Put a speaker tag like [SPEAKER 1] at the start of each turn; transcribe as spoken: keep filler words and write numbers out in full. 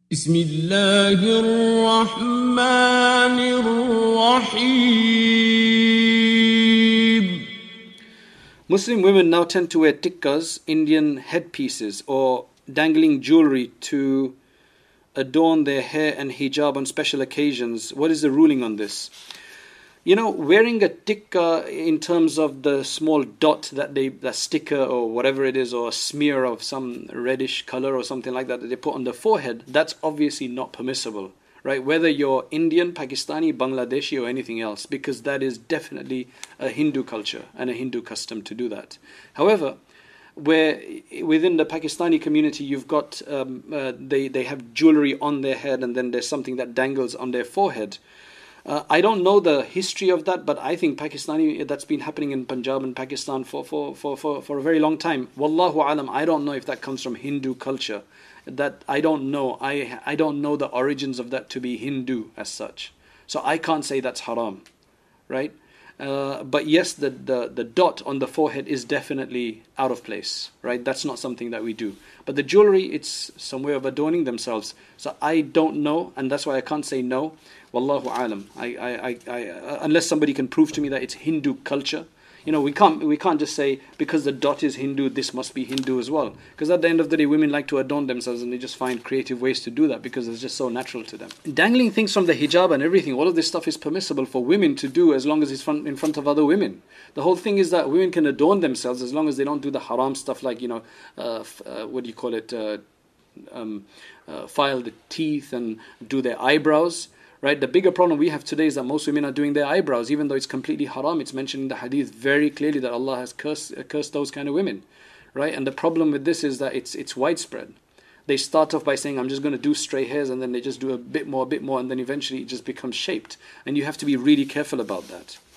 [SPEAKER 1] بسم الله الرحمن الرحيم.
[SPEAKER 2] Muslim women now tend to wear tikkas, Indian headpieces, or dangling jewelry to adorn their hair and hijab on special occasions. What is the ruling on this? You know, wearing a tikka in terms of the small dot that they, that sticker or whatever it is, or a smear of some reddish color or something like that that they put on the forehead, that's obviously not permissible, right? Whether you're Indian, Pakistani, Bangladeshi or anything else, because that is definitely a Hindu culture and a Hindu custom to do that. However, where within the Pakistani community you've got, um, uh, they, they have jewelry on their head and then there's something that dangles on their forehead. Uh, I don't know the history of that, but I think Pakistani, that's been happening in Punjab and Pakistan for, for, for, for, for a very long time. Wallahu alam, I don't know if that comes from Hindu culture. That I don't know. I, I don't know the origins of that to be Hindu as such. So I can't say that's haram, right? Uh, but yes, the, the, the dot on the forehead is definitely out of place, right? That's not something that we do. But the jewelry, it's some way of adorning themselves. So I don't know, and that's why I can't say no. Wallahu alam. I, I, I, I, uh, unless somebody can prove to me that it's Hindu culture. You know, we can't we can't just say because the dot is Hindu, this must be Hindu as well. Because at the end of the day, women like to adorn themselves and they just find creative ways to do that because it's just so natural to them. Dangling things from the hijab and everything, all of this stuff is permissible for women to do as long as it's front, in front of other women. The whole thing is that women can adorn themselves as long as they don't do the haram stuff like, you know, uh, uh, what do you call it, uh, um, uh, file the teeth and do their eyebrows. Right, the bigger problem we have today is that most women are doing their eyebrows, even though it's completely haram. It's mentioned in the hadith very clearly that Allah has cursed, uh, cursed those kind of women, right? And the problem with this is that it's it's widespread. They start off by saying, I'm just going to do straight hairs, and then they just do a bit more, a bit more, and then eventually it just becomes shaped. And you have to be really careful about that.